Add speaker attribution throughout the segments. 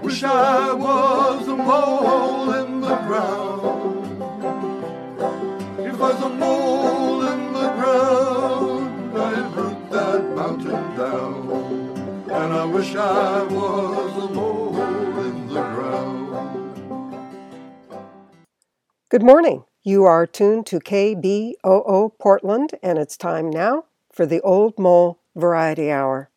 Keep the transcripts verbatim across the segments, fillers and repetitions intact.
Speaker 1: wish I was a mole in the ground. If I was a mole in the ground, I'd root that mountain down. And I wish I was a mole in the ground.
Speaker 2: Good morning. You are tuned to K B O O Portland, and it's time now for the Old Mole Variety Hour.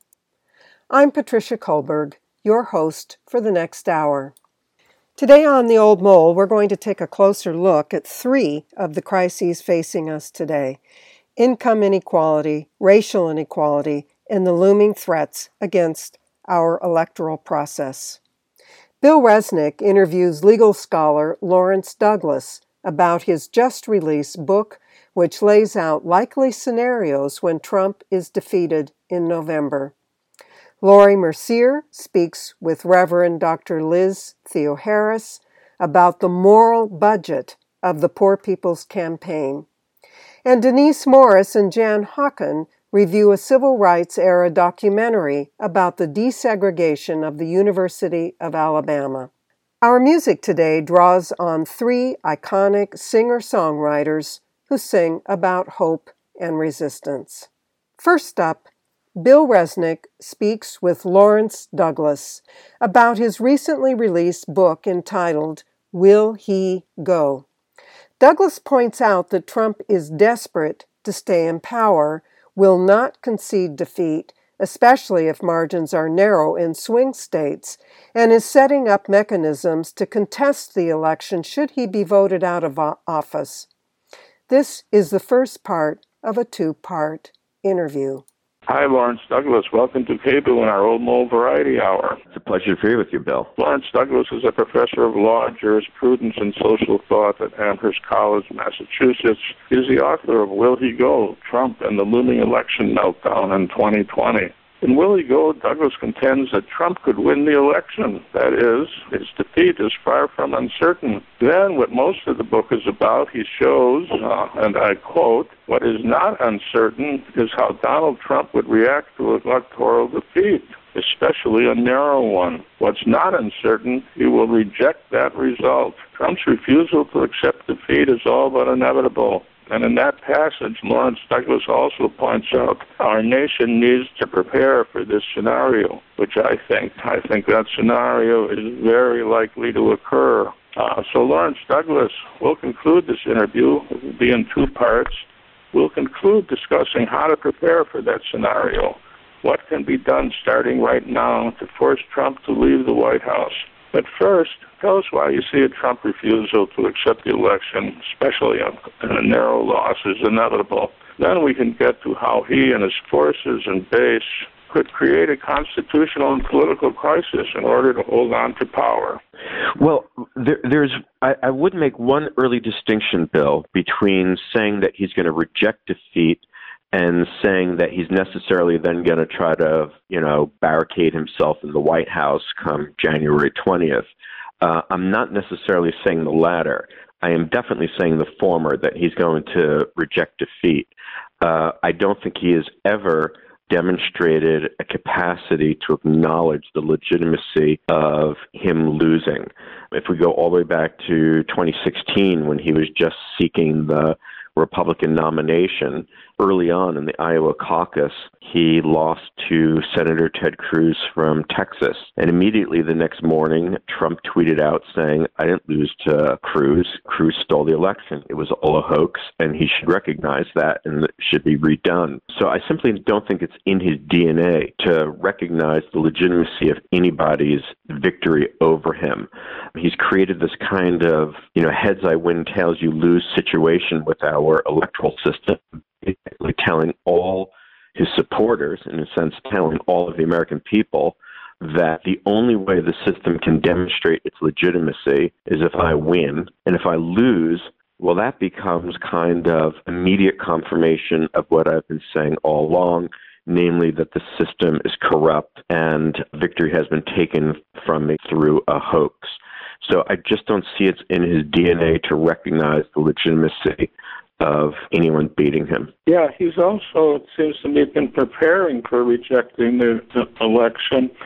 Speaker 2: I'm Patricia Kohlberg, your host for the next hour. Today on The Old Mole, we're going to take a closer look at three of the crises facing us today: income inequality, racial inequality, and the looming threats against our electoral process. Bill Resnick interviews legal scholar Lawrence Douglas about his just-released book, which lays out likely scenarios when Trump is defeated in November. Lori Mercier speaks with Reverend Doctor Liz Theoharis about the moral budget of the Poor People's Campaign. And Denise Morris and Jan Hawken review a civil rights-era documentary about the desegregation of the University of Alabama. Our music today draws on three iconic singer-songwriters who sing about hope and resistance. First up, Bill Resnick speaks with Lawrence Douglas about his recently released book entitled Will He Go? Douglas points out that Trump is desperate to stay in power, will not concede defeat, especially if margins are narrow in swing states, and is setting up mechanisms to contest the election should he be voted out of office. This is the first part of a two-part interview.
Speaker 3: Hi, Lawrence Douglas. Welcome to K B O O and our Old Mole Variety Hour.
Speaker 4: It's a pleasure to be with you, Bill.
Speaker 3: Lawrence Douglas is a professor of law, jurisprudence, and social thought at Amherst College, Massachusetts. He is the author of Will He Go? Trump and the Looming Election Meltdown in twenty twenty. In Will He Go? Douglas contends that Trump could win the election. That is, his defeat is far from uncertain. Then, what most of the book is about, he shows, uh, and I quote, what is not uncertain is how Donald Trump would react to electoral defeat, especially a narrow one. What's not uncertain, he will reject that result. Trump's refusal to accept defeat is all but inevitable. And in that passage, Lawrence Douglas also points out our nation needs to prepare for this scenario, which I think, I think that scenario is very likely to occur. Uh, so Lawrence Douglas, we'll conclude this interview. It will be in two parts. We'll conclude discussing how to prepare for that scenario. What can be done starting right now to force Trump to leave the White House? But first, tell us why you see a Trump refusal to accept the election, especially a, a narrow loss, is inevitable. Then we can get to how he and his forces and base could create a constitutional and political crisis in order to hold on to power.
Speaker 4: Well, there, there's I, I would make one early distinction, Bill, between saying that he's going to reject defeat and saying that he's necessarily then going to try to, you know, barricade himself in the White House come January twentieth. Uh, I'm not necessarily saying the latter. I am definitely saying the former, that he's going to reject defeat. Uh, I don't think he has ever demonstrated a capacity to acknowledge the legitimacy of him losing. If we go all the way back to twenty sixteen, when he was just seeking the Republican nomination, early on in the Iowa caucus, he lost to Senator Ted Cruz from Texas. And immediately the next morning, Trump tweeted out saying, I didn't lose to Cruz. Cruz stole the election. It was all a hoax, and he should recognize that, and it should be redone. So I simply don't think it's in his D N A to recognize the legitimacy of anybody's victory over him. He's created this kind of, you know, heads I win, tails you lose situation with our electoral system, basically telling all his supporters, in a sense, telling all of the American people that the only way the system can demonstrate its legitimacy is if I win. And if I lose, well, that becomes kind of immediate confirmation of what I've been saying all along, namely that the system is corrupt and victory has been taken from me through a hoax. So I just don't see it in his D N A to recognize the legitimacy of anyone beating him.
Speaker 3: Yeah, he's also, it seems to me, been preparing for rejecting the, the election.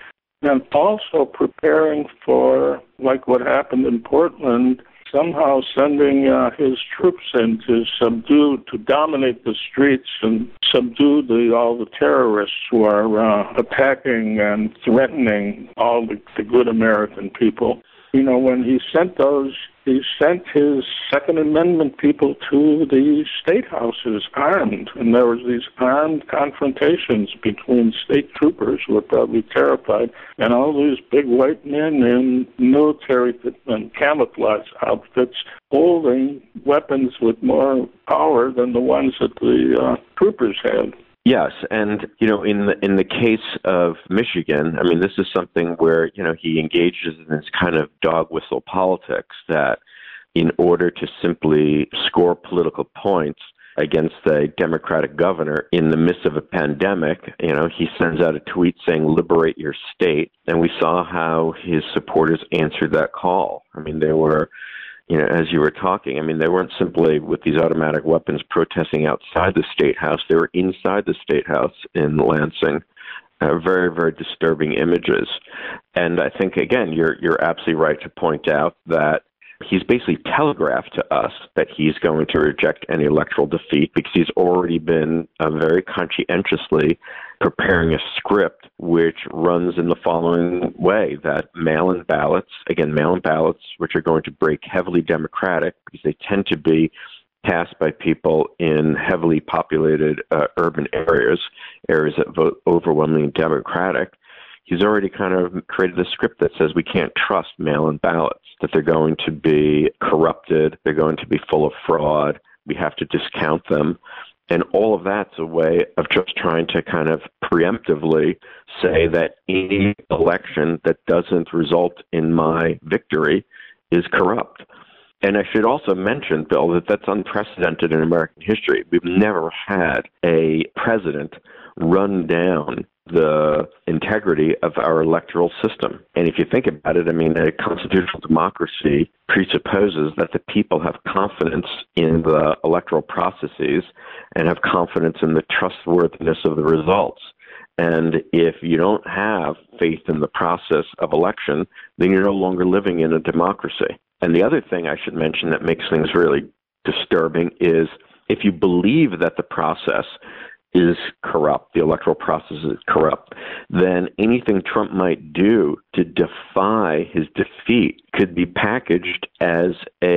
Speaker 3: and also preparing for, like what happened in Portland, somehow sending uh, his troops in to subdue, to dominate the streets and subdue the, all the terrorists who are uh, attacking and threatening all the, the good American people. You know, when he sent those, he sent his Second Amendment people to the state houses armed, and there was these armed confrontations between state troopers who were probably terrified, and all these big white men in military and camouflage outfits holding weapons with more power than the ones that the uh, troopers had.
Speaker 4: Yes, and you know, in the in the case of Michigan, I mean, this is something where you know he engages in this kind of dog whistle politics that, in order to simply score political points against a Democratic governor in the midst of a pandemic, you know, he sends out a tweet saying "Liberate your state," and we saw how his supporters answered that call. I mean, they were. You know, as you were talking, I mean, they weren't simply with these automatic weapons protesting outside the State House. They were inside the State House in Lansing. Uh, very, very disturbing images. And I think, again, you're you're absolutely right to point out that he's basically telegraphed to us that he's going to reject any electoral defeat because he's already been uh, very conscientiously preparing a script which runs in the following way, that mail-in ballots, again, mail-in ballots, which are going to break heavily Democratic because they tend to be cast by people in heavily populated uh, urban areas, areas that vote overwhelmingly Democratic. He's already kind of created a script that says we can't trust mail-in ballots, that they're going to be corrupted, they're going to be full of fraud, we have to discount them. And all of that's a way of just trying to kind of preemptively say that any election that doesn't result in my victory is corrupt. And I should also mention, Bill, that that's unprecedented in American history. We've never had a president run down the integrity of our electoral system. And if you think about it, I mean, a constitutional democracy presupposes that the people have confidence in the electoral processes and have confidence in the trustworthiness of the results. And if you don't have faith in the process of election, then you're no longer living in a democracy. And the other thing I should mention that makes things really disturbing is if you believe that the process is corrupt, the electoral process is corrupt, then anything Trump might do to defy his defeat could be packaged as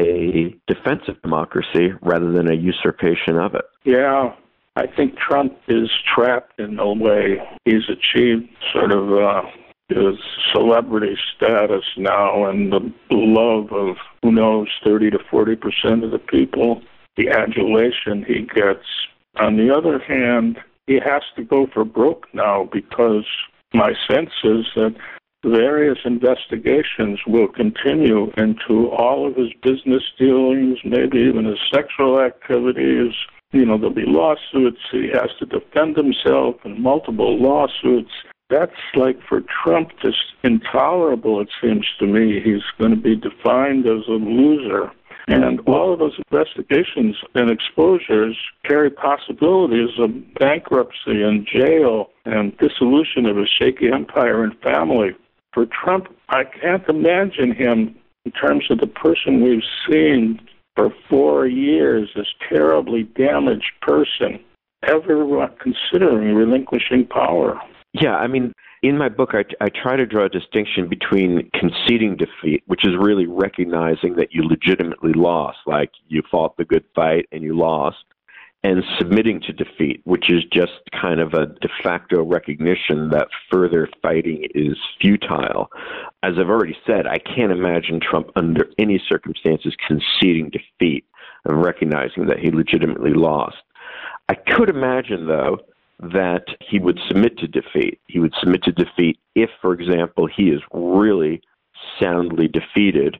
Speaker 4: a defense of democracy rather than a usurpation of it.
Speaker 3: Yeah, I think Trump is trapped in a way. He's achieved sort of uh, his celebrity status now and the love of, who knows, thirty to forty percent of the people, the adulation he gets. On the other hand, he has to go for broke now because my sense is that various investigations will continue into all of his business dealings, maybe even his sexual activities. You know, there'll be lawsuits. He has to defend himself in multiple lawsuits. That's like for Trump just intolerable, it seems to me. He's going to be defined as a loser. And all of those investigations and exposures carry possibilities of bankruptcy and jail and dissolution of a shaky empire and family. For Trump, I can't imagine him, in terms of the person we've seen for four years, this terribly damaged person, ever considering relinquishing power.
Speaker 4: Yeah, I mean, in my book, I, I try to draw a distinction between conceding defeat, which is really recognizing that you legitimately lost, like you fought the good fight and you lost, and submitting to defeat, which is just kind of a de facto recognition that further fighting is futile. As I've already said, I can't imagine Trump under any circumstances conceding defeat and recognizing that he legitimately lost. I could imagine, though, that he would submit to defeat. He would submit to defeat if, for example, he is really soundly defeated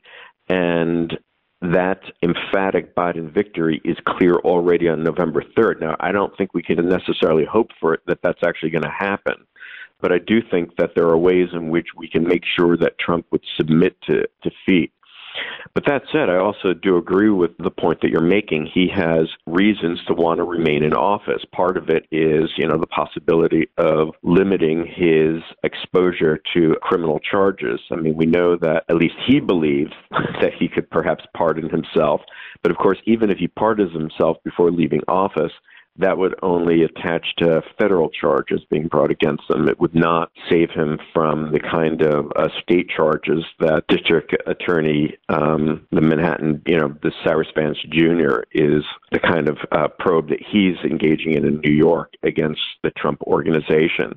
Speaker 4: and that emphatic Biden victory is clear already on November third. Now, I don't think we can necessarily hope for it that that's actually going to happen, but I do think that there are ways in which we can make sure that Trump would submit to defeat. But that said, I also do agree with the point that you're making. He has reasons to want to remain in office. Part of it is, you know, the possibility of limiting his exposure to criminal charges. I mean, we know that at least he believes that he could perhaps pardon himself. But of course, even if he pardons himself before leaving office, that would only attach to federal charges being brought against him. It would not save him from the kind of uh, state charges that District Attorney, um, the Manhattan, you know, the Cyrus Vance Junior is the kind of uh, probe that he's engaging in in New York against the Trump organization.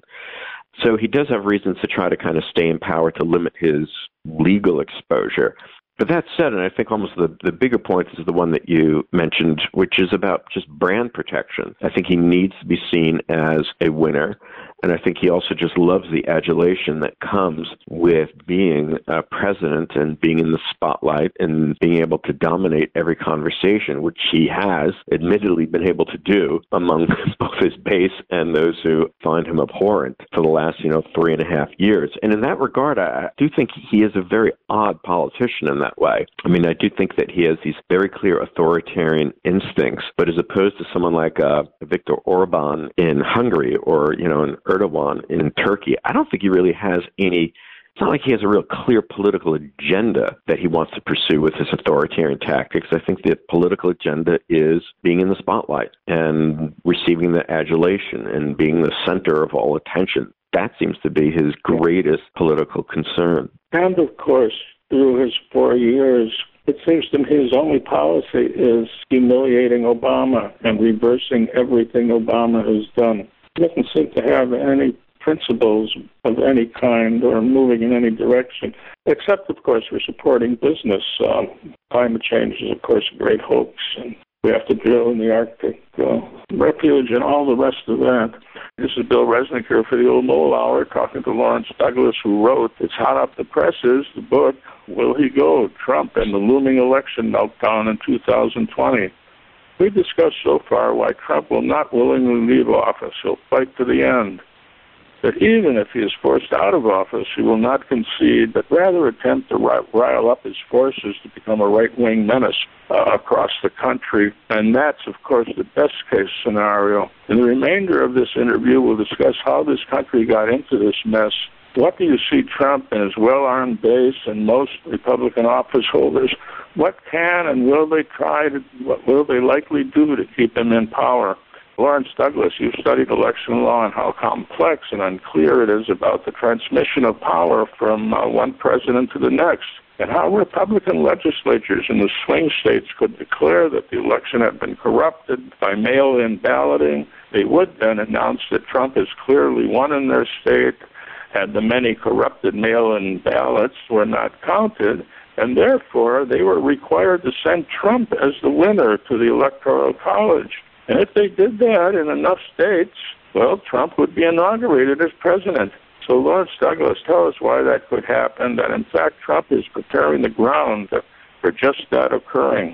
Speaker 4: So he does have reasons to try to kind of stay in power to limit his legal exposure. But that said, and I think almost the, the bigger point is the one that you mentioned, which is about just brand protection. I think he needs to be seen as a winner. And I think he also just loves the adulation that comes with being a president and being in the spotlight and being able to dominate every conversation, which he has admittedly been able to do among both his base and those who find him abhorrent for the last, you know, three and a half years. And in that regard, I do think he is a very odd politician in that way. I mean, I do think that he has these very clear authoritarian instincts, but as opposed to someone like uh, Viktor Orban in Hungary or, you know, an Erdogan in Turkey, I don't think he really has any, it's not like he has a real clear political agenda that he wants to pursue with his authoritarian tactics. I think the political agenda is being in the spotlight and receiving the adulation and being the center of all attention. That seems to be his greatest political concern.
Speaker 3: And of course, through his four years, it seems to me his only policy is humiliating Obama and reversing everything Obama has done. He doesn't seem to have any principles of any kind or moving in any direction, except, of course, for supporting business. Um, climate change is, of course, a great hoax, and we have to drill in the Arctic uh, refuge and all the rest of that. This is Bill Resnicker for the Old Mole Hour, talking to Lawrence Douglas, who wrote It's Hot Off the Presses, the book, Will He Go? Trump and the Looming Election Meltdown in two thousand twenty. We've discussed so far why Trump will not willingly leave office. He'll fight to the end. That even if he is forced out of office, he will not concede, but rather attempt to rile up his forces to become a right-wing menace uh, across the country. And that's, of course, the best-case scenario. In the remainder of this interview, we'll discuss how this country got into this mess. What do you see Trump and his well-armed base and most Republican office holders? What can and will they try to, what will they likely do to keep him in power? Lawrence Douglas, you've studied election law and how complex and unclear it is about the transmission of power from uh, one president to the next, and how Republican legislatures in the swing states could declare that the election had been corrupted by mail-in balloting. They would then announce that Trump has clearly won in their state, and the many corrupted mail-in ballots were not counted, and therefore they were required to send Trump as the winner to the Electoral College. And if they did that in enough states, well, Trump would be inaugurated as president. So Lawrence Douglas, tell us why that could happen, that in fact Trump is preparing the ground for just that occurring.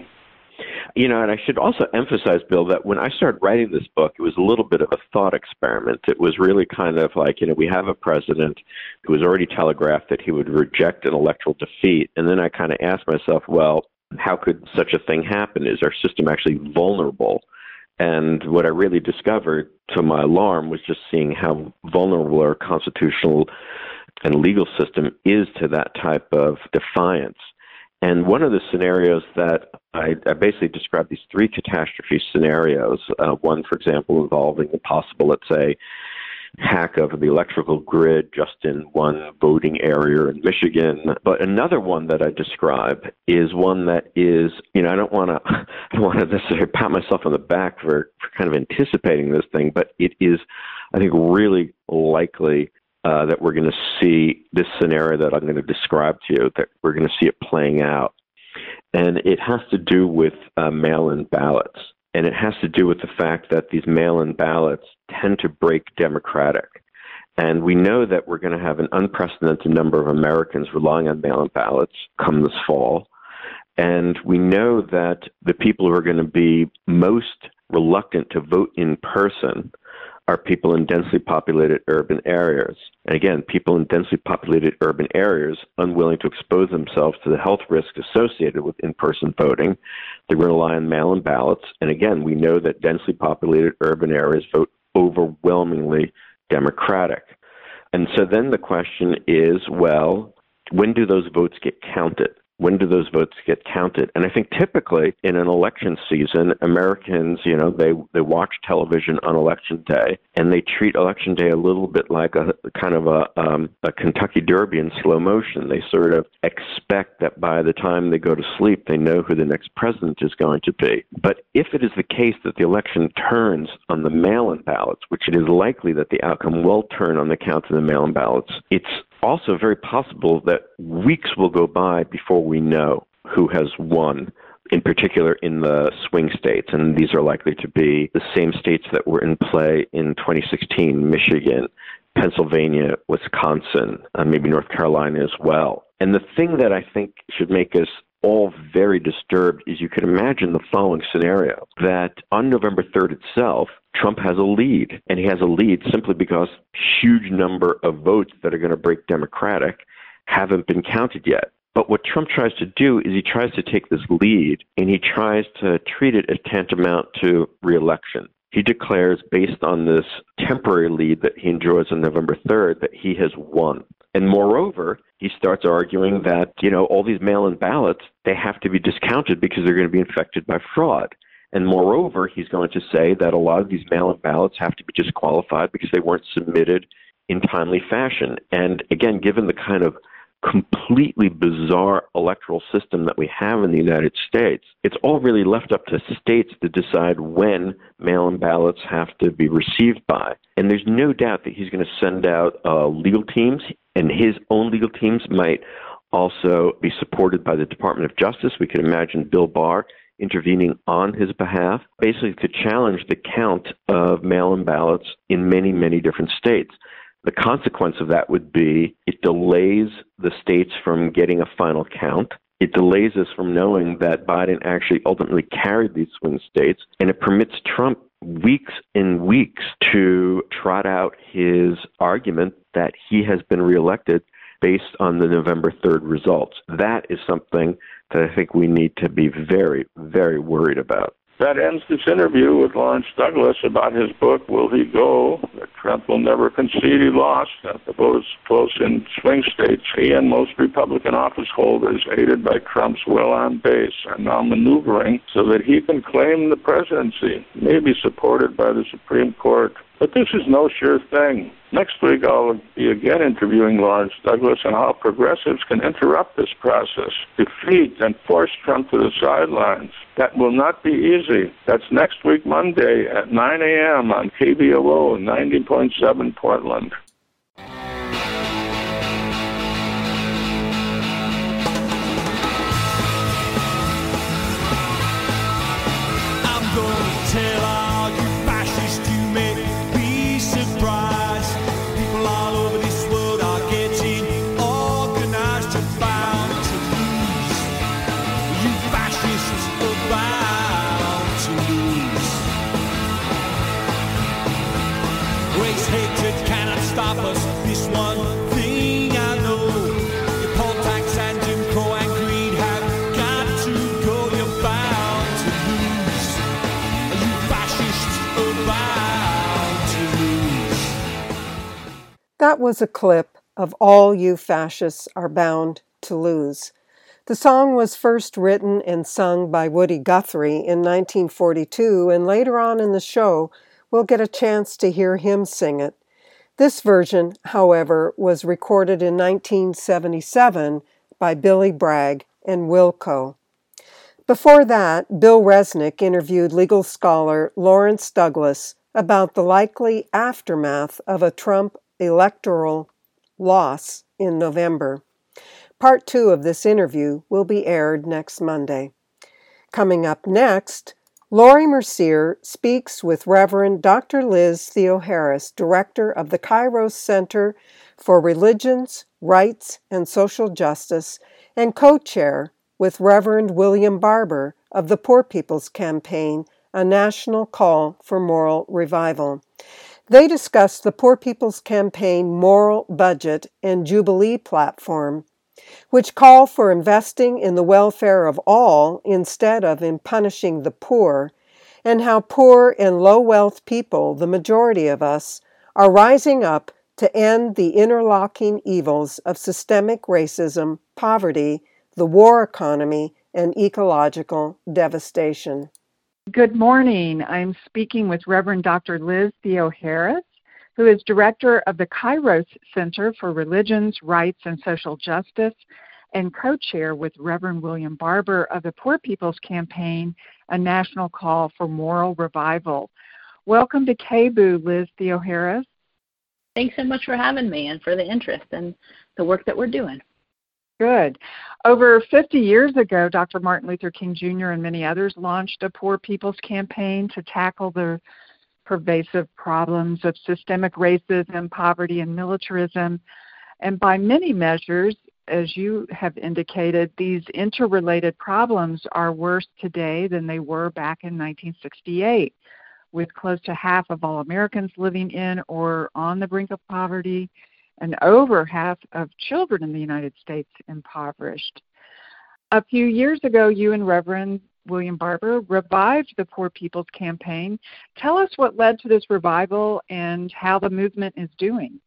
Speaker 4: You know, and I should also emphasize, Bill, that when I started writing this book, it was a little bit of a thought experiment. It was really kind of like, you know, we have a president who has already telegraphed that he would reject an electoral defeat. And then I kind of asked myself, well, how could such a thing happen? Is our system actually vulnerable? And what I really discovered, to my alarm, was just seeing how vulnerable our constitutional and legal system is to that type of defiance. And one of the scenarios that I, I basically described, these three catastrophe scenarios, uh, one, for example, involving a possible, let's say, hack of the electrical grid just in one voting area in Michigan. But another one that I describe is one that is, you know, I don't want to, I don't want to necessarily pat myself on the back for, for kind of anticipating this thing, but it is, I think, really likely uh, that we're going to see this scenario that I'm going to describe to you, that we're going to see it playing out. And it has to do with uh, mail-in ballots. And it has to do with the fact that these mail-in ballots tend to break democratic. And we know that we're going to have an unprecedented number of Americans relying on mail-in ballots come this fall. And we know that the people who are going to be most reluctant to vote in person are people in densely populated urban areas. And again, people in densely populated urban areas unwilling to expose themselves to the health risks associated with in-person voting, they rely on mail-in ballots. And again, we know that densely populated urban areas vote overwhelmingly Democratic. And so then the question is, well, when do those votes get counted? When do those votes get counted? And I think typically in an election season, Americans, you know, they, they watch television on election day, and they treat election day a little bit like a kind of a, um, a Kentucky Derby in slow motion. They sort of expect that by the time they go to sleep, they know who the next president is going to be. But if it is the case that the election turns on the mail-in ballots, which it is likely that the outcome will turn on the count of the mail-in ballots, it's also very possible that weeks will go by before we know who has won, in particular in the swing states. And these are likely to be the same states that were in play in twenty sixteen, Michigan, Pennsylvania, Wisconsin, uh, maybe North Carolina as well. And the thing that I think should make us all very disturbed is you can imagine the following scenario, that on November third itself, Trump has a lead, and he has a lead simply because huge number of votes that are going to break Democratic haven't been counted yet. But what Trump tries to do is he tries to take this lead and he tries to treat it as tantamount to re-election. He declares, based on this temporary lead that he enjoys on November third, that he has won. And moreover, he starts arguing that, you know, all these mail-in ballots, they have to be discounted because they're going to be infected by fraud. And moreover, he's going to say that a lot of these mail-in ballots have to be disqualified because they weren't submitted in timely fashion. And again, given the kind of completely bizarre electoral system that we have in the United States, it's all really left up to states to decide when mail-in ballots have to be received by. And there's no doubt that he's going to send out uh, legal teams, and his own legal teams might also be supported by the Department of Justice. We could imagine Bill Barr intervening on his behalf, basically to challenge the count of mail-in ballots in many, many different states. The consequence of that would be it delays the states from getting a final count. It delays us from knowing that Biden actually ultimately carried these swing states, and it permits Trump weeks and weeks to trot out his argument that he has been reelected based on the November third results. That is something that I think we need to be very, very worried about.
Speaker 3: That ends this interview with Lawrence Douglas about his book, Will He Go? That Trump will never concede he lost, that the vote is close in swing states. He and most Republican office holders, aided by Trump's well-armed base, are now maneuvering so that he can claim the presidency, maybe supported by the Supreme Court. But this is no sure thing. Next week, I'll be again interviewing Lawrence Douglas on how progressives can interrupt this process, defeat and force Trump to the sidelines. That will not be easy. That's next week, Monday at nine a.m. on K B O O ninety point seven Portland.
Speaker 5: I'm going to tell all you fascists you may be surprised. People all over this world are getting organized to bound to lose. You fascists are bound to lose. Race hatred cannot stop us. This one thing I know. Your poll tax and Jim Crow and greed have got to go. You're bound to lose. You fascists are bound to lose.
Speaker 2: That was a clip of All You Fascists Are Bound to Lose. The song was first written and sung by Woody Guthrie in nineteen forty-two, and later on in the show, we'll get a chance to hear him sing it. This version, however, was recorded in nineteen seventy-seven by Billy Bragg and Wilco. Before that, Bill Resnick interviewed legal scholar Lawrence Douglas about the likely aftermath of a Trump electoral loss in November. Part two of this interview will be aired next Monday. Coming up next, Lori Mercier speaks with Reverend Doctor Liz Theoharis, director of the Kairos Center for Religions, Rights, and Social Justice, and co-chair with Reverend William Barber of the Poor People's Campaign, a national call for moral revival. They discussed the Poor People's Campaign Moral Budget and Jubilee platform, which call for investing in the welfare of all instead of in punishing the poor, and how poor and low-wealth people, the majority of us, are rising up to end the interlocking evils of systemic racism, poverty, the war economy, and ecological devastation.
Speaker 6: Good morning. I'm speaking with Reverend Doctor Liz Theoharis, who is director of the Kairos Center for Religions, Rights, and Social Justice, and co-chair with Reverend William Barber of the Poor People's Campaign, a national call for moral revival. Welcome to K B O O, Liz Theoharis.
Speaker 7: Thanks so much for having me and for the interest in the work that we're doing.
Speaker 6: Good. Over fifty years ago, Doctor Martin Luther King Junior and many others launched a Poor People's Campaign to tackle the pervasive problems of systemic racism, poverty, and militarism. And by many measures, as you have indicated, these interrelated problems are worse today than they were back in nineteen sixty-eight, with close to half of all Americans living in or on the brink of poverty, and over half of children in the United States impoverished. A few years ago, you and Reverend William Barber revived the Poor People's Campaign. Tell us what led to this revival and how the movement is doing.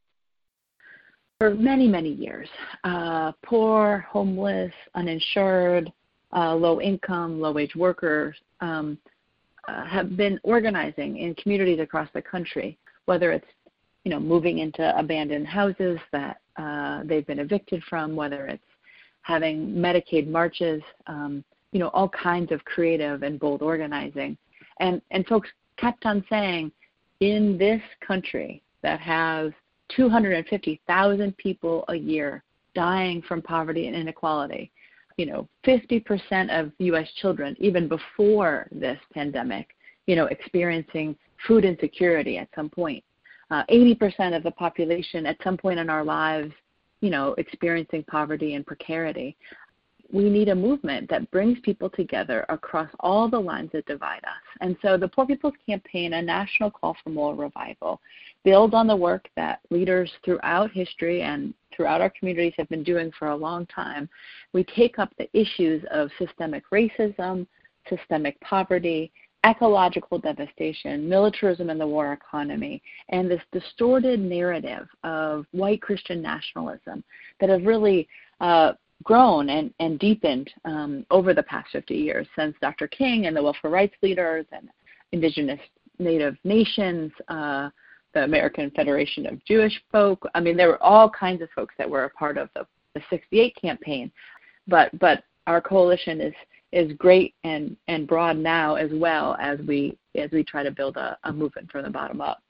Speaker 7: For many, many years, uh, poor, homeless, uninsured, uh, low-income, low-wage workers um, uh, have been organizing in communities across the country, whether it's you know, moving into abandoned houses that uh, they've been evicted from, whether it's having Medicaid marches, um, you know, all kinds of creative and bold organizing. And, and folks kept on saying, in this country that has two hundred fifty thousand people a year dying from poverty and inequality, you know, fifty percent of U S children, even before this pandemic, you know, experiencing food insecurity at some point. Uh, eighty percent of the population at some point in our lives, you know, experiencing poverty and precarity. We need a movement that brings people together across all the lines that divide us. And so the Poor People's Campaign, a national call for moral revival, builds on the work that leaders throughout history and throughout our communities have been doing for a long time. We take up the issues of systemic racism, systemic poverty, ecological devastation, militarism and the war economy, and this distorted narrative of white Christian nationalism that have really uh, grown and, and deepened um, over the past fifty years since Doctor King and the welfare rights leaders and indigenous Native nations, uh, the American Federation of Jewish Folk. I mean, there were all kinds of folks that were a part of the, the sixty-eight campaign, but but our coalition is is great and, and broad now as well as we as we try to build a, a movement from the bottom up.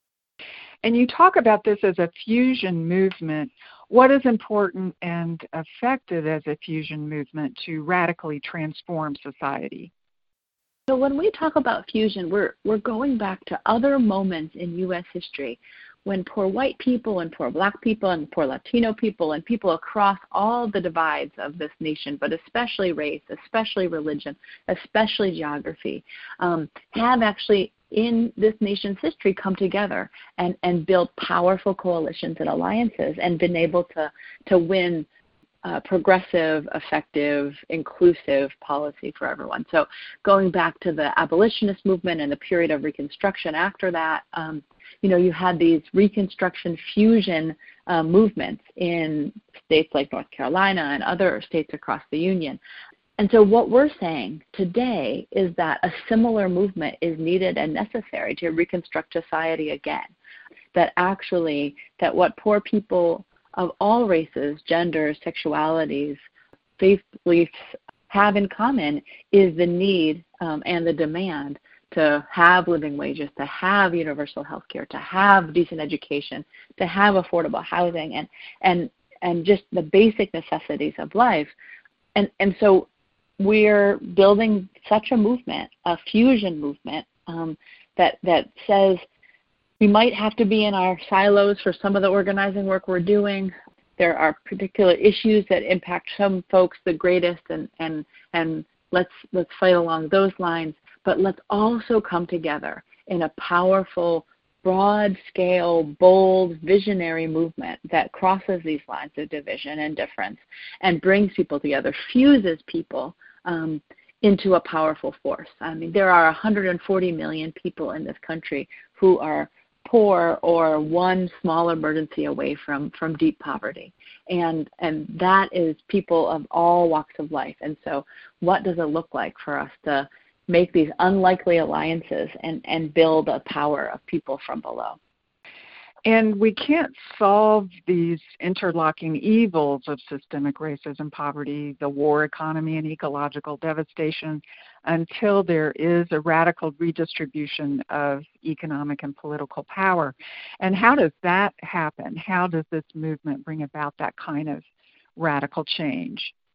Speaker 6: And you talk about this as a fusion movement. What is important and effective as a fusion movement to radically transform society?
Speaker 7: So when we talk about fusion, we're we're going back to other moments in U S history when poor white people and poor black people and poor Latino people and people across all the divides of this nation, but especially race, especially religion, especially geography, um, have actually in this nation's history come together and, and build powerful coalitions and alliances and been able to, to win Uh, progressive, effective, inclusive policy for everyone. So going back to the abolitionist movement and the period of Reconstruction after that, um, you know, you had these Reconstruction fusion uh, movements in states like North Carolina and other states across the Union. And so what we're saying today is that a similar movement is needed and necessary to reconstruct society again. That actually, that what poor people of all races, genders, sexualities, faith beliefs have in common is the need um, and the demand to have living wages, to have universal health care, to have decent education, to have affordable housing, and and and just the basic necessities of life. And and so we're building such a movement, a fusion movement, um, that that says, we might have to be in our silos for some of the organizing work we're doing. There are particular issues that impact some folks the greatest, and, and, and let's, let's fight along those lines. But let's also come together in a powerful broad-scale, bold, visionary movement that crosses these lines of division and difference and brings people together, fuses people um, into a powerful force. I mean, there are one hundred forty million people in this country who are poor or one small emergency away from, from deep poverty. And and that is people of all walks of life. And so what does it look like for us to make these unlikely alliances and, and build a power of people from below?
Speaker 6: And we can't solve these interlocking evils of systemic racism, poverty, the war economy, and ecological devastation until there is a radical redistribution of economic and political power. And how does that happen? How does this movement bring about that kind of radical change?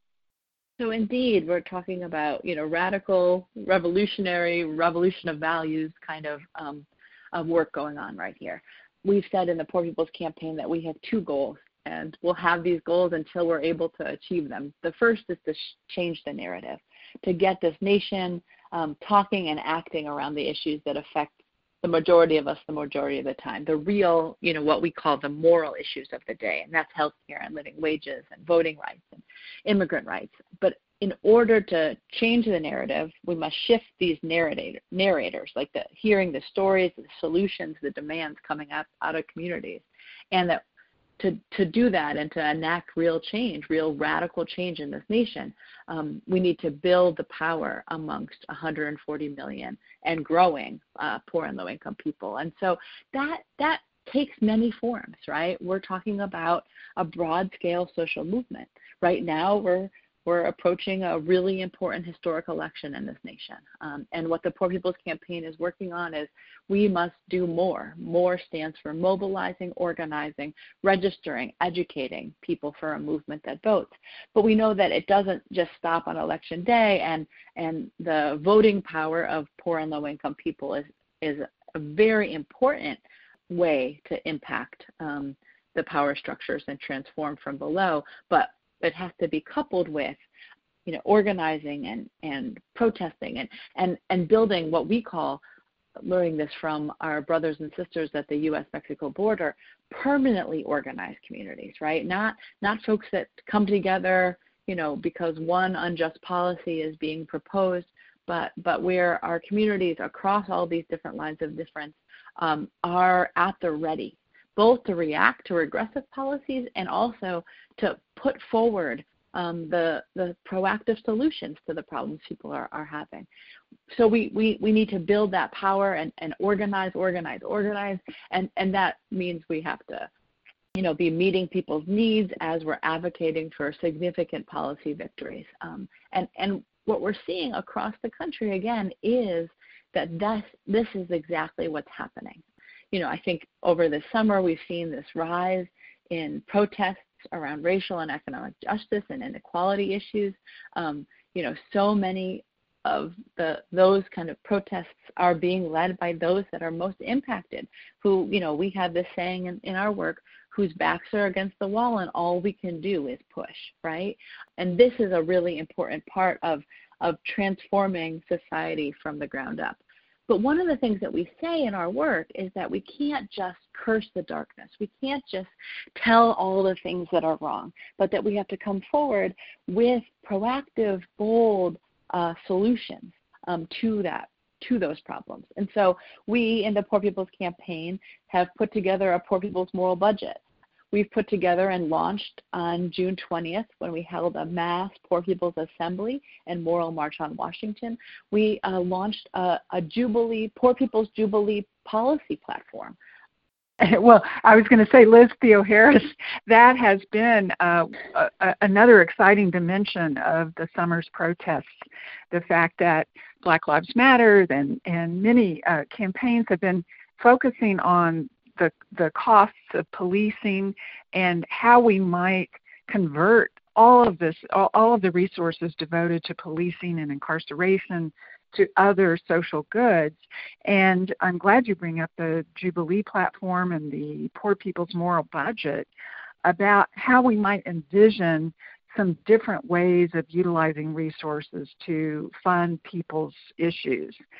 Speaker 7: So indeed, we're talking about, you know, radical, revolutionary, revolution of values kind of, um, of work going on right here. We've said in the Poor People's Campaign that we have two goals, and we'll have these goals until we're able to achieve them. The first is to sh- change the narrative, to get this nation um, talking and acting around the issues that affect the majority of us the majority of the time, the real, you know, what we call the moral issues of the day, and that's healthcare and living wages and voting rights and immigrant rights. But in order to change the narrative, we must shift these narrator, narrators, like the hearing the stories, the solutions, the demands coming up out of communities. And that to, to do that and to enact real change, real radical change in this nation, um, we need to build the power amongst one hundred forty million and growing uh, poor and low-income people. And so that that takes many forms, right? We're talking about a broad-scale social movement. Right now, we're We're approaching a really important historic election in this nation. Um, and what the Poor People's Campaign is working on is we must do more. More stands for mobilizing, organizing, registering, educating people for a movement that votes. But we know that it doesn't just stop on election day, and, and the voting power of poor and low-income people is, is a very important way to impact um, the power structures and transform from below. But it has to be coupled with, you know, organizing and, and protesting and, and, and building what we call, learning this from our brothers and sisters at the U S Mexico border, permanently organized communities, right? Not not folks that come together, you know, because one unjust policy is being proposed, but but where our communities across all these different lines of difference um, are at the ready, both to react to regressive policies and also to put forward um, the, the proactive solutions to the problems people are, are having. So we, we, we need to build that power and, and organize, organize, organize, and, and that means we have to, you know, be meeting people's needs as we're advocating for significant policy victories. Um, and, and what we're seeing across the country, again, is that this, this is exactly what's happening. You know, I think over the summer we've seen this rise in protests around racial and economic justice and inequality issues. Um, you know, so many of the those kind of protests are being led by those that are most impacted, who, you know, we have this saying in, in our work, whose backs are against the wall and all we can do is push, right? And this is a really important part of, of transforming society from the ground up. But one of the things that we say in our work is that we can't just curse the darkness. We can't just tell all the things that are wrong, but that we have to come forward with proactive, bold uh, solutions um, to that, to those problems. And so we in the Poor People's Campaign have put together a Poor People's Moral Budget. We've put together and launched on June twentieth when we held a mass Poor People's Assembly and Moral March on Washington. We uh, launched a, a Jubilee, Poor People's Jubilee policy platform.
Speaker 6: Well, I was going to say, Liz Theoharis, that has been uh, a, another exciting dimension of the summer's protests. The fact that Black Lives Matter and, and many uh, campaigns have been focusing on the the costs of policing and how we might convert all of this, all, all of the resources devoted to policing and incarceration to other social goods. And I'm glad you bring up the Jubilee platform and the Poor People's Moral Budget about how we might envision some different ways of utilizing resources to fund people's issues.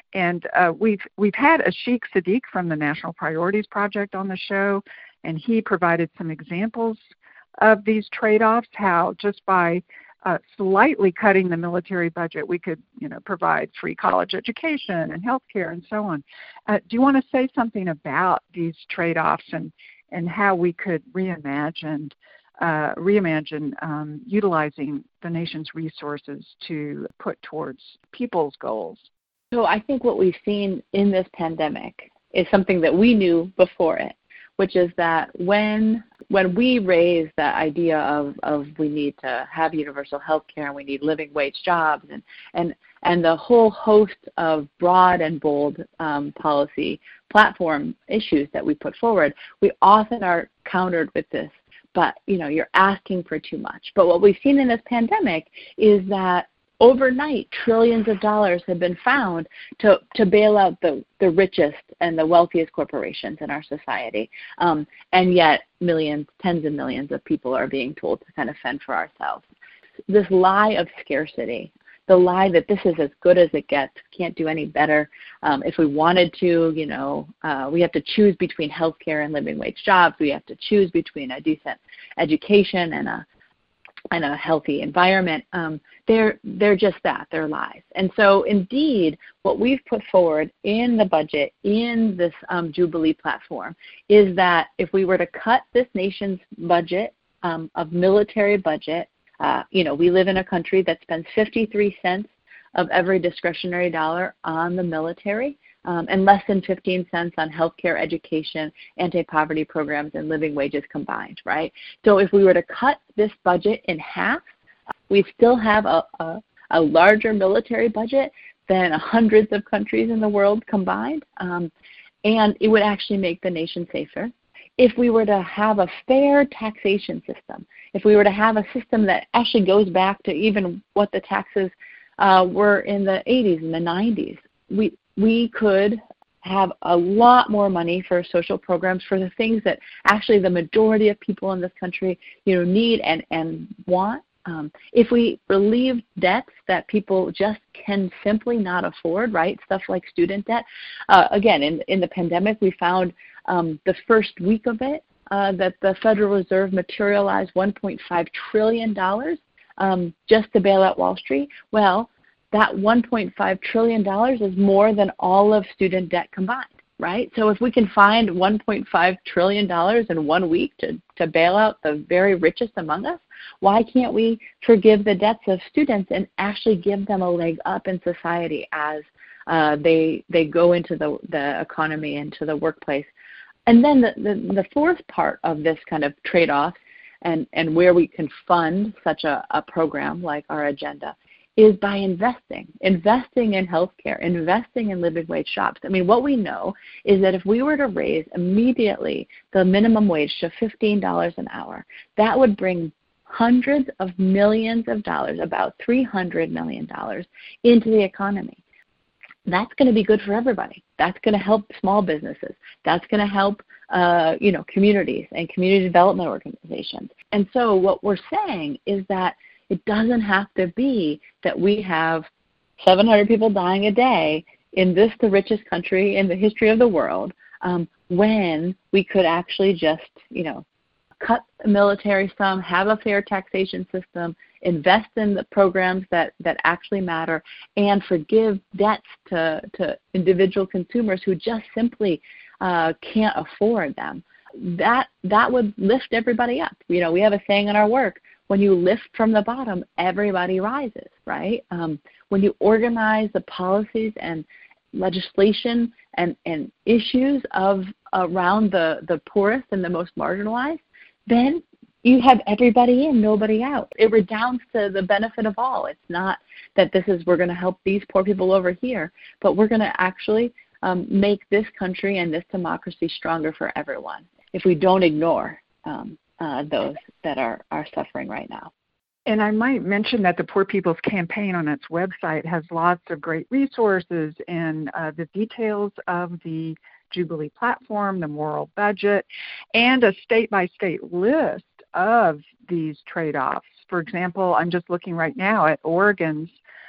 Speaker 6: and uh, we've we've had Ashik Sadiq from the National Priorities Project on the show, and he provided some examples of these trade-offs, how just by uh, slightly cutting the military budget, we could, you know, provide free college education and health care and so on. Uh, do you want to say something about these trade-offs and, and how we could reimagine, uh, reimagine um, utilizing the nation's resources to put towards people's goals?
Speaker 7: So I think what we've seen in this pandemic is something that we knew before it, which is that when when we raise the idea of, of we need to have universal health care and we need living wage jobs and, and, and the whole host of broad and bold um, policy platform issues that we put forward, we often are countered with this, but you know, you're asking for too much. But what we've seen in this pandemic is that overnight, trillions of dollars have been found to, to bail out the, the richest and the wealthiest corporations in our society. Um, and yet millions, tens of millions of people are being told to kind of fend for ourselves. This lie of scarcity, the lie that this is as good as it gets, can't do any better. Um, if we wanted to, you know, uh, we have to choose between healthcare and living wage jobs. We have to choose between a decent education and a and a healthy environment. Um, they're they're just that, they're lies. And so indeed, what we've put forward in the budget, in this um, Jubilee platform, is that if we were to cut this nation's budget, um, of military budget, uh, you know, we live in a country that spends fifty-three cents of every discretionary dollar on the military, um, and less than fifteen cents on healthcare, education, anti-poverty programs, and living wages combined, right? So if we were to cut this budget in half, we still have a, a, a larger military budget than hundreds of countries in the world combined, um, and it would actually make the nation safer. If we were to have a fair taxation system, if we were to have a system that actually goes back to even what the taxes uh, were in the eighties and the nineties, we we could have a lot more money for social programs, for the things that actually the majority of people in this country, you know, need and, and want. Um, if we relieve debts that people just can simply not afford, right, stuff like student debt. Uh, again, in, in the pandemic, we found um, the first week of it uh, that the Federal Reserve materialized one point five trillion dollars um, just to bail out Wall Street. Well, that one point five trillion dollars is more than all of student debt combined, right? So if we can find one point five trillion dollars in one week to, to bail out the very richest among us, why can't we forgive the debts of students and actually give them a leg up in society as uh, they they go into the, the economy, into the workplace? And then the, the, the fourth part of this kind of trade-off and, and where we can fund such a, a program like our agenda is by investing, investing in healthcare, investing in living wage jobs. I mean, what we know is that if we were to raise immediately the minimum wage to fifteen dollars an hour, that would bring hundreds of millions of dollars, about three hundred million dollars, into the economy. That's going to be good for everybody. That's going to help small businesses. That's going to help, uh, you know, communities and community development organizations. And so what we're saying is that it doesn't have to be that we have seven hundred people dying a day in this, the richest country in the history of the world, um, when we could actually just, you know, cut the military some, have a fair taxation system, invest in the programs that, that actually matter, and forgive debts to, to individual consumers who just simply uh, can't afford them. That that would lift everybody up. You know, we have a saying in our work, when you lift from the bottom, everybody rises, right? Um, when you organize the policies and legislation and, and issues of around the, the poorest and the most marginalized, then you have everybody in, nobody out. It redounds to the benefit of all. It's not that this is, we're going to help these poor people over here, but we're going to actually um, make this country and this democracy stronger for everyone if we don't ignore um, uh, those that are, are suffering right now.
Speaker 6: And I might mention that the Poor People's Campaign on its website has lots of great resources and uh, the details of the Jubilee platform, the moral budget, and a state-by-state list of these trade-offs. For example, I'm just looking right now at Oregon's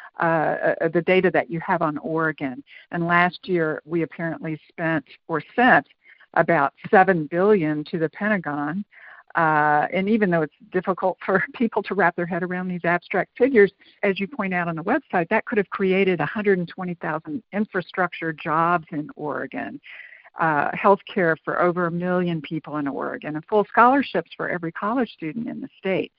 Speaker 6: uh, uh, the data that you have on Oregon. And last year, we apparently spent or sent about seven billion dollars to the Pentagon. Uh, and even though it's difficult for people to wrap their head around these abstract figures, as you point out on the website, that could have created one hundred twenty thousand infrastructure jobs in Oregon, uh, health care for over a million people in Oregon, and full scholarships for every college student in the state.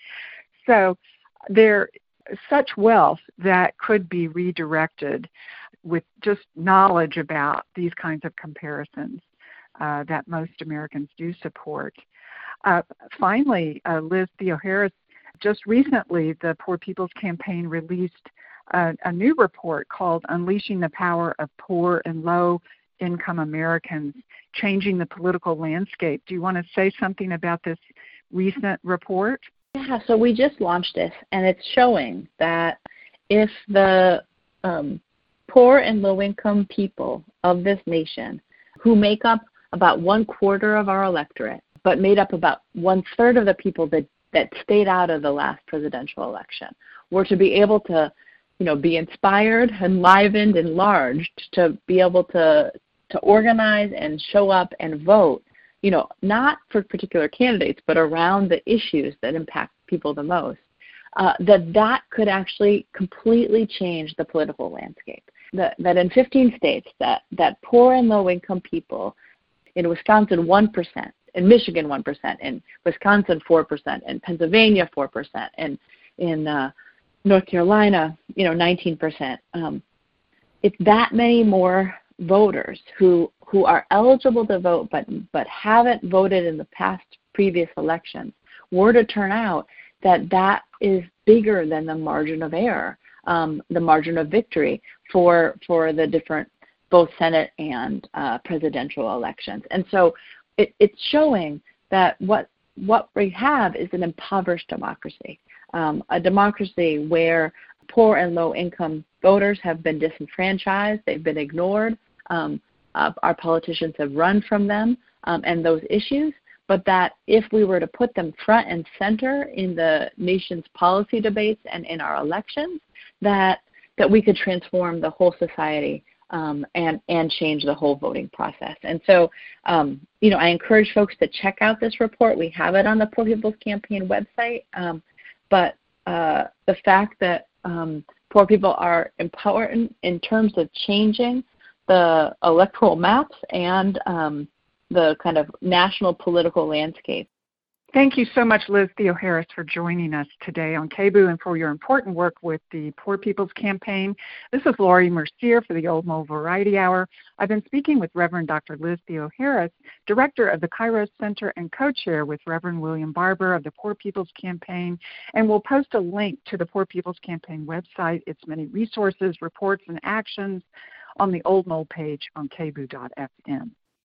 Speaker 6: So there's such wealth that could be redirected with just knowledge about these kinds of comparisons uh, that most Americans do support. Uh, finally, uh, Liz Theoharis, just recently the Poor People's Campaign released uh, a new report called Unleashing the Power of Poor and Low-Income Americans, Changing the Political Landscape. Do you want to say something about this recent report?
Speaker 7: Yeah, so we just launched this, and it's showing that if the um, poor and low-income people of this nation, who make up about one quarter of our electorate, but made up about one-third of the people that, that stayed out of the last presidential election, were to be able to, you know, be inspired, enlivened, enlarged, to be able to to organize and show up and vote, you know, not for particular candidates, but around the issues that impact people the most, uh, that that could actually completely change the political landscape. That, that in fifteen states, that, that poor and low-income people, in Wisconsin, one percent, in Michigan, one percent, in Wisconsin, four percent, in Pennsylvania, four percent, and in uh, North Carolina, you know, nineteen percent. Um, it's that many more voters who who are eligible to vote but but haven't voted in the past previous elections were to turn out, that that is bigger than the margin of error, um, the margin of victory for for the different both Senate and uh, presidential elections. And so It, it's showing that what what we have is an impoverished democracy, um, a democracy where poor and low-income voters have been disenfranchised, they've been ignored, um, uh, our politicians have run from them um, and those issues, but that if we were to put them front and center in the nation's policy debates and in our elections, that that we could transform the whole society Um, and, and change the whole voting process. And so, um, you know, I encourage folks to check out this report. We have it on the Poor People's Campaign website. Um, but uh, the fact that um, poor people are important in terms of changing the electoral maps and um, the kind of national political landscape.
Speaker 6: Thank you so much, Liz Theoharis, for joining us today on K B O O and for your important work with the Poor People's Campaign. This is Laurie Mercier for the Old Mole Variety Hour. I've been speaking with Reverend Doctor Liz Theoharis, Director of the Kairos Center and co-chair with Reverend William Barber of the Poor People's Campaign. And we'll post a link to the Poor People's Campaign website, its many resources, reports, and actions on the Old Mole page on K B O O dot F M.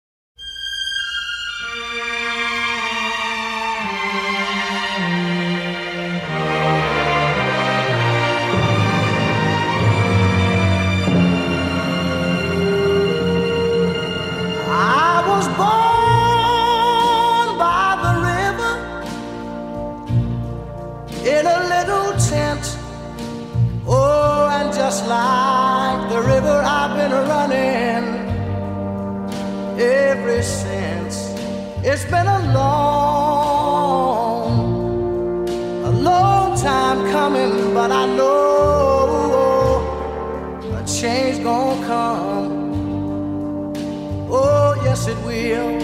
Speaker 8: In a little tent, oh, and just like the river I've been running ever since. It's been a long, a long time coming, but I know a change gonna come. Oh, yes it will.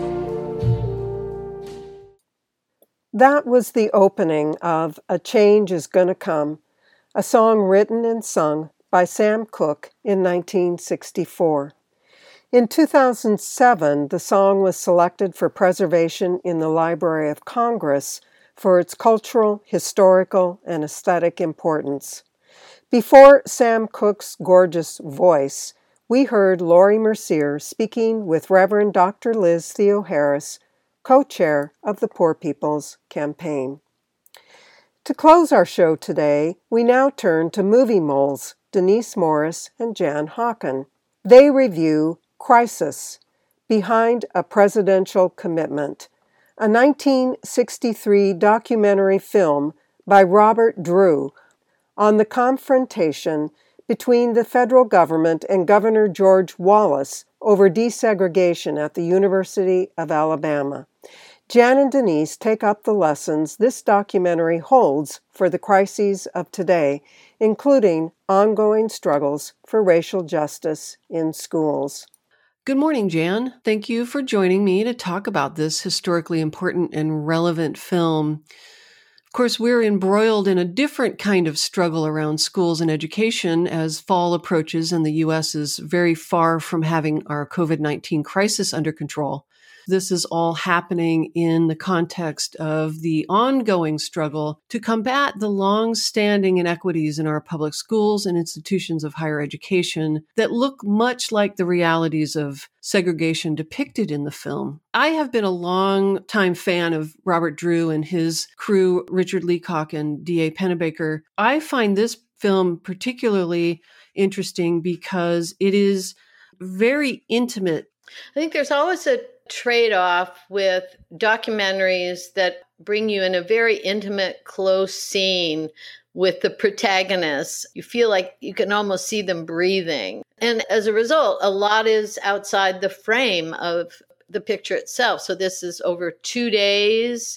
Speaker 2: That was the opening of A Change Is Gonna Come, a song written and sung by Sam Cooke in nineteen sixty-four. In two thousand seven, the song was selected for preservation in the Library of Congress for its cultural, historical, and aesthetic importance. Before Sam Cooke's gorgeous voice, we heard Laurie Mercier speaking with Reverend Doctor Liz Theoharis, co-chair of the Poor People's Campaign. To close our show today, we now turn to movie moles Denise Morris and Jan Hawken. They review Crisis, Behind a Presidential Commitment, a nineteen sixty-three documentary film by Robert Drew on the confrontation between the federal government and Governor George Wallace over desegregation at the University of Alabama. Jan and Denise take up the lessons this documentary holds for the crises of today, including ongoing struggles for racial justice in schools.
Speaker 9: Good morning, Jan. Thank you for joining me to talk about this historically important and relevant film. Of course, we're embroiled in a different kind of struggle around schools and education as fall approaches and the U S is very far from having our covid nineteen crisis under control. This is all happening in the context of the ongoing struggle to combat the long-standing inequities in our public schools and institutions of higher education that look much like the realities of segregation depicted in the film. I have been a long-time fan of Robert Drew and his crew, Richard Leacock and D A Pennebaker. I find this film particularly interesting because it is very intimate.
Speaker 10: I think there's always a trade-off with documentaries that bring you in a very intimate, close scene with the protagonists. You feel like you can almost see them breathing. And as a result, a lot is outside the frame of the picture itself. So this is over two days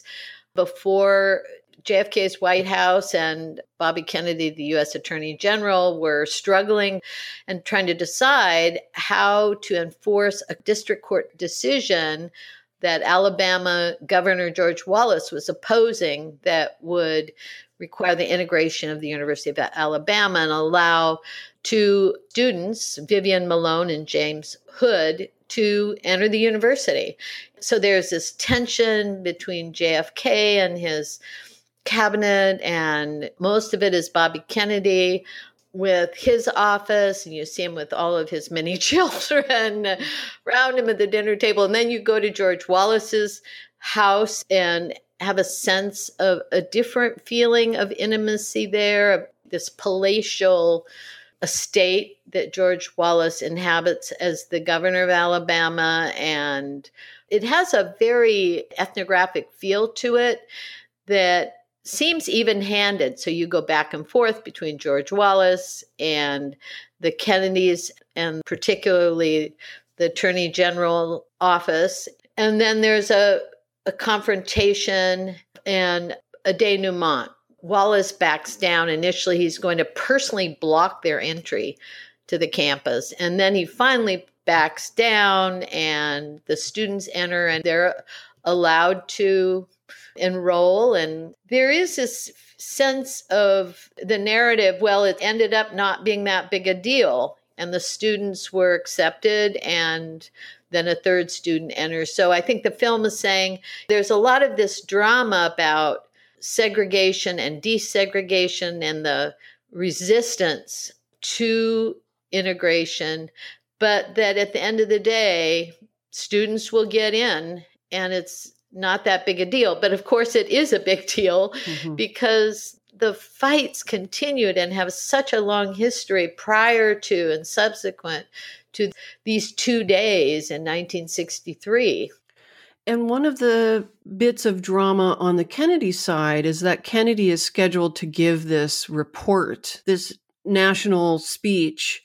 Speaker 10: before J F K's White House and Bobby Kennedy, the U S Attorney General, were struggling and trying to decide how to enforce a district court decision that Alabama Governor George Wallace was opposing that would require the integration of the University of Alabama and allow two students, Vivian Malone and James Hood, to enter the university. So there's this tension between J F K and his cabinet, and most of it is Bobby Kennedy with his office, and you see him with all of his many children around him at the dinner table. And then you go to George Wallace's house and have a sense of a different feeling of intimacy there, this palatial estate that George Wallace inhabits as the governor of Alabama. And it has a very ethnographic feel to it that seems even-handed. So you go back and forth between George Wallace and the Kennedys, and particularly the Attorney General office. And then there's a, a confrontation and a denouement. Wallace backs down. Initially, he's going to personally block their entry to the campus. And then he finally backs down, and the students enter, and they're allowed to enroll. And there is this sense of the narrative, well, it ended up not being that big a deal, and the students were accepted, and then a third student enters. So I think the film is saying there's a lot of this drama about segregation and desegregation and the resistance to integration, but that at the end of the day, students will get in, and it's not that big a deal. But of course, it is a big deal mm-hmm. because the fights continued and have such a long history prior to and subsequent to these two days in nineteen sixty-three.
Speaker 9: And one of the bits of drama on the Kennedy side is that Kennedy is scheduled to give this report, this national speech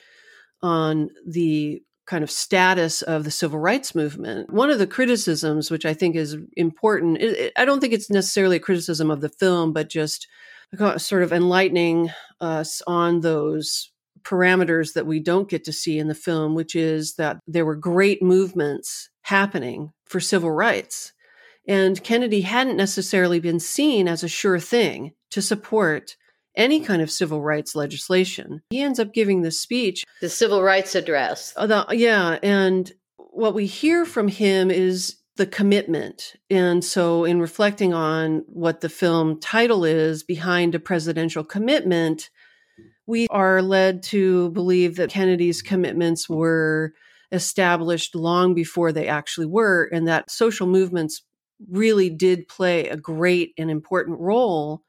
Speaker 9: on the kind of status of the civil rights movement. One of the criticisms, which I think is important, it, it, I don't think it's necessarily a criticism of the film, but just sort of enlightening us on those parameters that we don't get to see in the film, which is that there were great movements happening for civil rights. And Kennedy hadn't necessarily been seen as a sure thing to support any kind of civil rights legislation. He ends up giving this speech.
Speaker 10: The Civil Rights Address.
Speaker 9: Uh, the, yeah. And what we hear from him is the commitment. And so in reflecting on what the film title is, Behind a Presidential Commitment, we are led to believe that Kennedy's commitments were established long before they actually were, and that social movements really did play a great and important role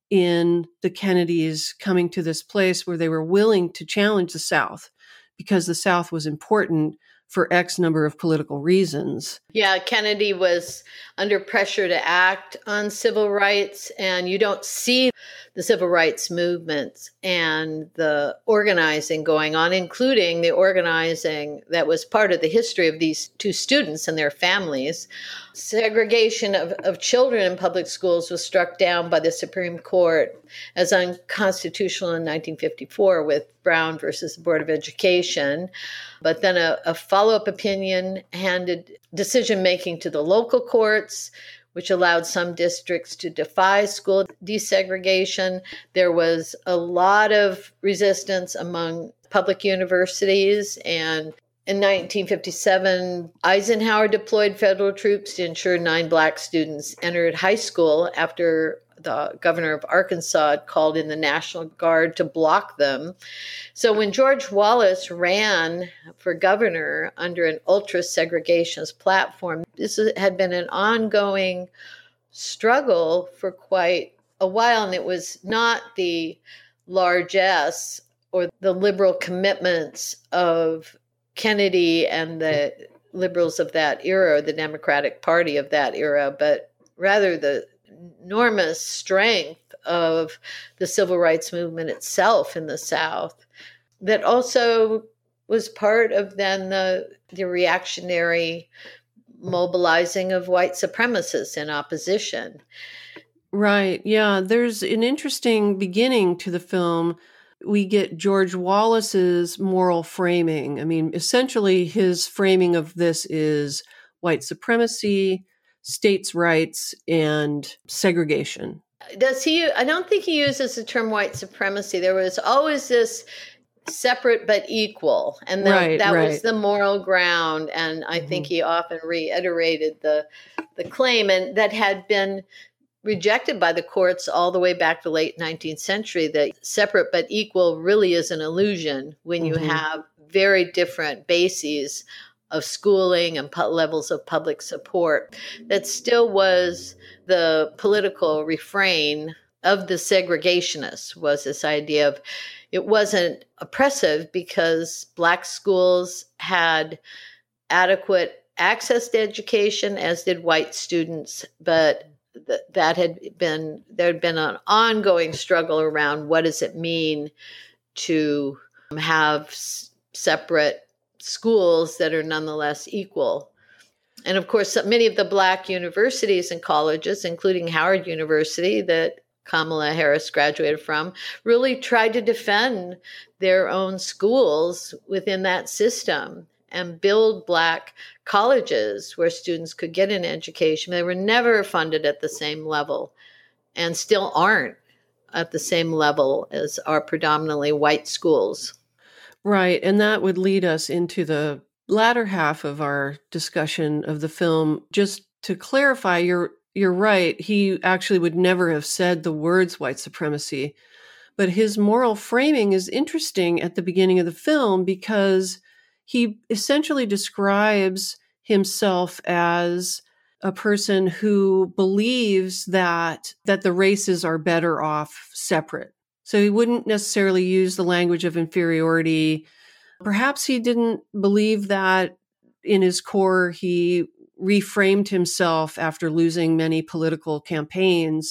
Speaker 9: in the Kennedys coming to this place where they were willing to challenge the South, because the South was important for X number of political reasons.
Speaker 10: Yeah, Kennedy was under pressure to act on civil rights, and you don't see the civil rights movement and the organizing going on, including the organizing that was part of the history of these two students and their families. Segregation of, of children in public schools was struck down by the Supreme Court as unconstitutional in nineteen fifty-four with Brown versus the Board of Education. But then a, a follow-up opinion handed decision-making to the local courts, which allowed some districts to defy school desegregation. There was a lot of resistance among public universities, and in nineteen fifty-seven, Eisenhower deployed federal troops to ensure nine Black students entered high school after the governor of Arkansas had called in the National Guard to block them. So when George Wallace ran for governor under an ultra-segregationist platform, this had been an ongoing struggle for quite a while, and it was not the largesse or the liberal commitments of Kennedy and the liberals of that era, the Democratic Party of that era, but rather the enormous strength of the civil rights movement itself in the South that also was part of then the, the reactionary mobilizing of white supremacists in opposition.
Speaker 9: Right. Yeah. There's an interesting beginning to the film. We get George Wallace's moral framing. I mean, essentially his framing of this is white supremacy, states' rights, and segregation.
Speaker 10: Does he? I don't think he uses the term white supremacy. There was always this separate but equal, and the,
Speaker 9: right,
Speaker 10: that
Speaker 9: right.
Speaker 10: was the moral ground. And I mm-hmm. think he often reiterated the the claim, and that had been rejected by the courts all the way back to the late nineteenth century, that separate but equal really is an illusion when mm-hmm. you have very different bases of schooling and pu- levels of public support. That still was the political refrain of the segregationists, was this idea of it wasn't oppressive because Black schools had adequate access to education, as did white students, but th- that had been, there had been an ongoing struggle around what does it mean to have s- separate schools that are nonetheless equal. And of course, many of the Black universities and colleges, including Howard University that Kamala Harris graduated from, really tried to defend their own schools within that system and build Black colleges where students could get an education. They were never funded at the same level and still aren't at the same level as our predominantly white schools.
Speaker 9: Right. And that would lead us into the latter half of our discussion of the film. Just to clarify, you're you're right. He actually would never have said the words white supremacy. But his moral framing is interesting at the beginning of the film because he essentially describes himself as a person who believes that that the races are better off separate. So he wouldn't necessarily use the language of inferiority. Perhaps he didn't believe that in his core. He reframed himself after losing many political campaigns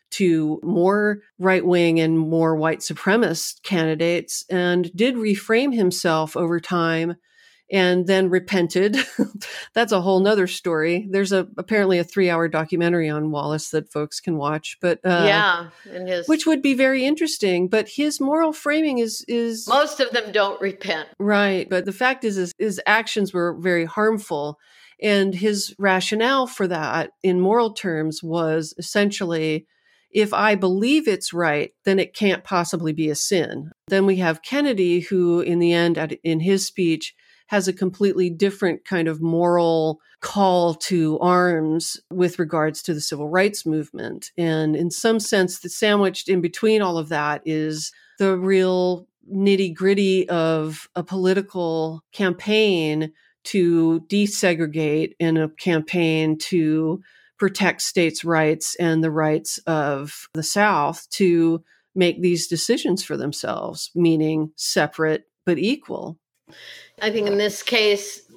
Speaker 9: to more right-wing and more white supremacist candidates, and did reframe himself over time and then repented. That's a whole nother story. There's a apparently a three-hour documentary on Wallace that folks can watch, but uh,
Speaker 10: yeah, and his
Speaker 9: which would be very interesting. But his moral framing is is
Speaker 10: most of them don't repent,
Speaker 9: right? But the fact is, is his actions were very harmful, and his rationale for that, in moral terms, was essentially, if I believe it's right, then it can't possibly be a sin. Then we have Kennedy, who, in the end, at, in his speech, has a completely different kind of moral call to arms with regards to the civil rights movement. And in some sense, the sandwiched in between all of that is the real nitty gritty of a political campaign to desegregate and a campaign to protect states' rights and the rights of the South to make these decisions for themselves, meaning separate but equal.
Speaker 10: I think in this case,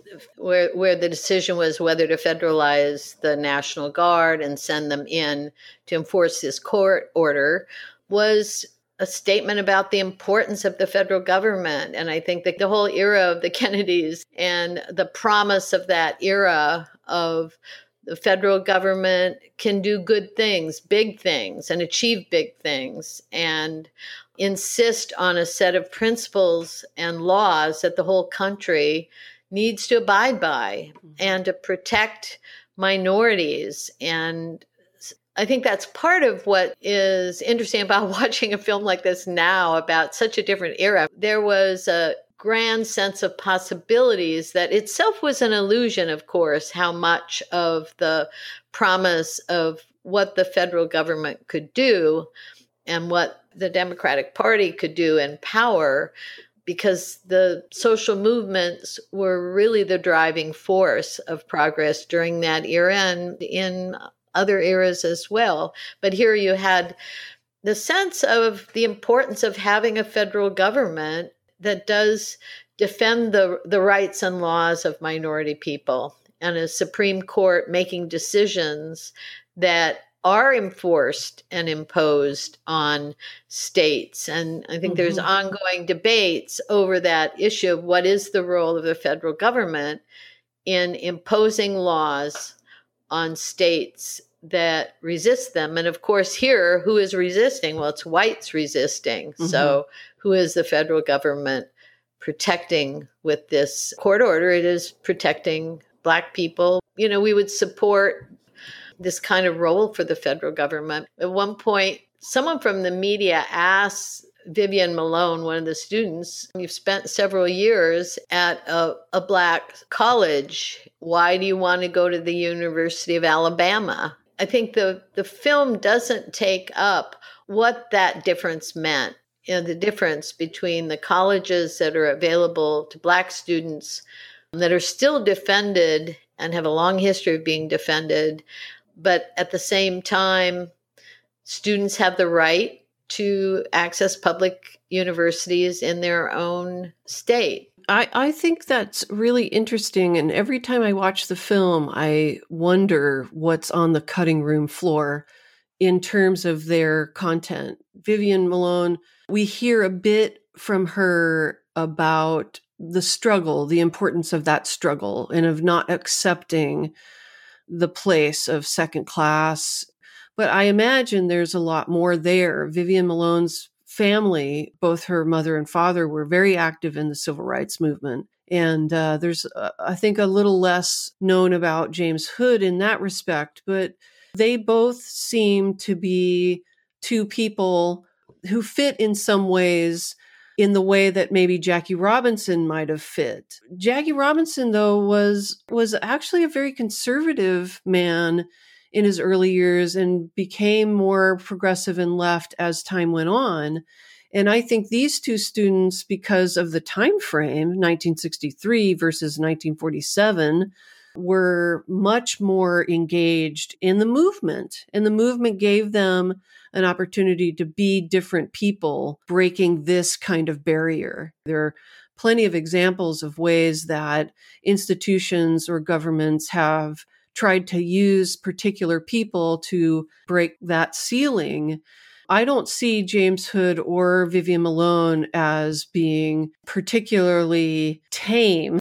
Speaker 10: where where the decision was whether to federalize the National Guard and send them in to enforce this court order, was a statement about the importance of the federal government. And I think that the whole era of the Kennedys and the promise of that era of the federal government can do good things, big things, and achieve big things, and insist on a set of principles and laws that the whole country needs to abide by, mm-hmm. and to protect minorities. And I think that's part of what is interesting about watching a film like this now about such a different era. There was a grand sense of possibilities that itself was an illusion, of course, how much of the promise of what the federal government could do and what the Democratic Party could do in power, because the social movements were really the driving force of progress during that era and in other eras as well. But here you had the sense of the importance of having a federal government that does defend the, the rights and laws of minority people, and a Supreme Court making decisions that are enforced and imposed on states. And I think mm-hmm. there's ongoing debates over that issue of what is the role of the federal government in imposing laws on states that resist them. And of course, here, who is resisting? Well, it's whites resisting. Mm-hmm. So who is the federal government protecting with this court order? It is protecting Black people. You know, we would support this kind of role for the federal government. At one point, someone from the media asked Vivian Malone, one of the students, "You've spent several years at a, a Black college. Why do you want to go to the University of Alabama?" I think the, the film doesn't take up what that difference meant. You know, the difference between the colleges that are available to Black students that are still defended and have a long history of being defended, but at the same time, students have the right to access public universities in their own state.
Speaker 9: I, I think that's really interesting. And every time I watch the film, I wonder what's on the cutting room floor in terms of their content. Vivian Malone, we hear a bit from her about the struggle, the importance of that struggle, and of not accepting the place of second class. But I imagine there's a lot more there. Vivian Malone's family, both her mother and father, were very active in the civil rights movement. And uh, there's, uh, I think, a little less known about James Hood in that respect. But they both seem to be two people who fit in some ways in the way that maybe Jackie Robinson might have fit. Jackie Robinson, though, was was actually a very conservative man in his early years and became more progressive and left as time went on. And I think these two students, because of the time frame, nineteen sixty-three versus nineteen forty-seven, were much more engaged in the movement. And the movement gave them an opportunity to be different people, breaking this kind of barrier. There are plenty of examples of ways that institutions or governments have tried to use particular people to break that ceiling. I don't see James Hood or Vivian Malone as being particularly tame,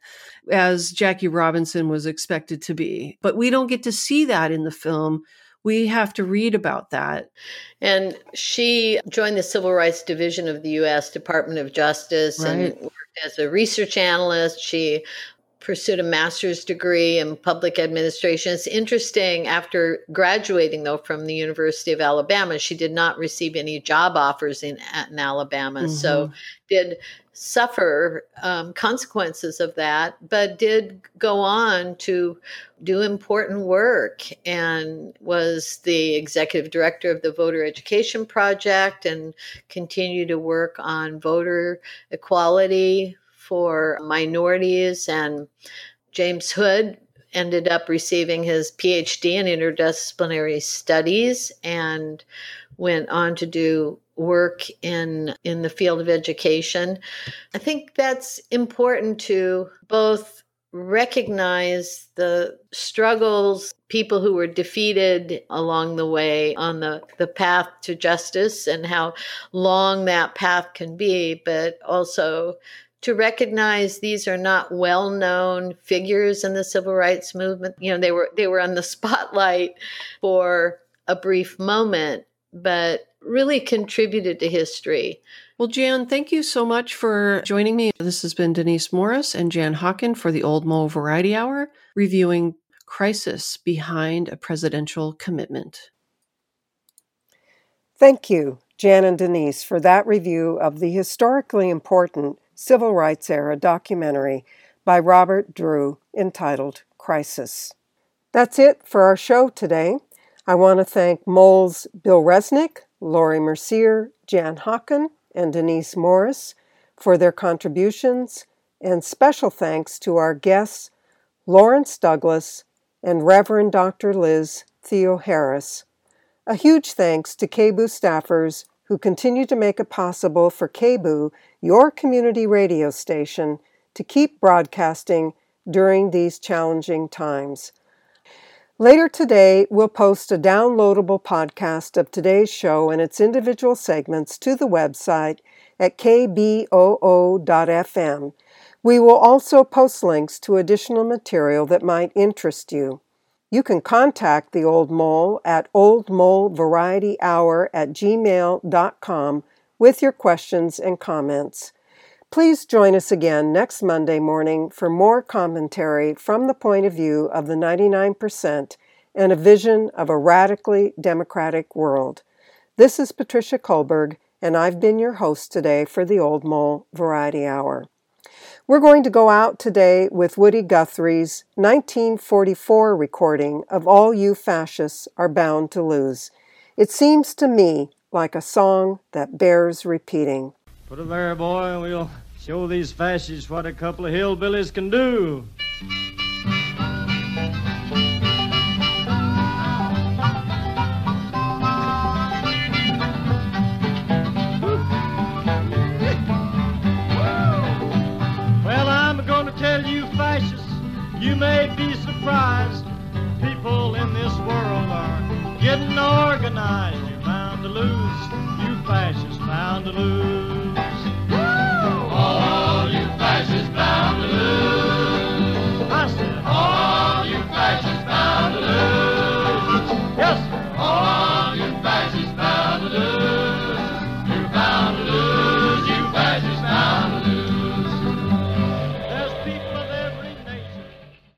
Speaker 9: as Jackie Robinson was expected to be. But we don't get to see that in the film. We have to read about that.
Speaker 10: And she joined the Civil Rights Division of the U S Department of Justice, right, and worked as a research analyst. She pursued a master's degree in public administration. It's interesting, after graduating, though, from the University of Alabama, she did not receive any job offers in, in Alabama. Mm-hmm. So did suffer um, consequences of that, but did go on to do important work and was the executive director of the Voter Education Project and continued to work on voter equality for minorities. And James Hood ended up receiving his P H D in interdisciplinary studies and went on to do work in in the field of education. I think that's important to both recognize the struggles, people who were defeated along the way on the, the path to justice and how long that path can be, but also to recognize these are not well-known figures in the civil rights movement. You know, they were they were on the spotlight for a brief moment, but really contributed to history.
Speaker 9: Well, Jan, thank you so much for joining me. This has been Denise Morris and Jan Hawken for the Old Mole Variety Hour, reviewing Crisis Behind a Presidential Commitment.
Speaker 2: Thank you, Jan and Denise, for that review of the historically important Civil Rights Era documentary by Robert Drew entitled Crisis. That's it for our show today. I want to thank Moles Bill Resnick, Lori Mercier, Jan Hawken, and Denise Morris for their contributions, and special thanks to our guests, Lawrence Douglas and Reverend Doctor Liz Theo Harris. A huge thanks to K B O O staffers who continue to make it possible for K B O O, your community radio station, to keep broadcasting during these challenging times. Later today, we'll post a downloadable podcast of today's show and its individual segments to the website at k b o o dot f m. We will also post links to additional material that might interest you. You can contact the Old Mole at oldmolvarietyhour at gmail dot com with your questions and comments. Please join us again next Monday morning for more commentary from the point of view of the ninety-nine percent and a vision of a radically democratic world. This is Patricia Kohlberg, and I've been your host today for the Old Mole Variety Hour. We're going to go out today with Woody Guthrie's nineteen forty-four recording of All You Fascists Are Bound to Lose. It seems to me like a song that bears repeating.
Speaker 11: Put it there, boy, and we'll show these fascists what a couple of hillbillies can do. Well, I'm going to tell you, fascists, you may be surprised. People in this world are getting organized. You're bound to lose, you fascists bound to lose.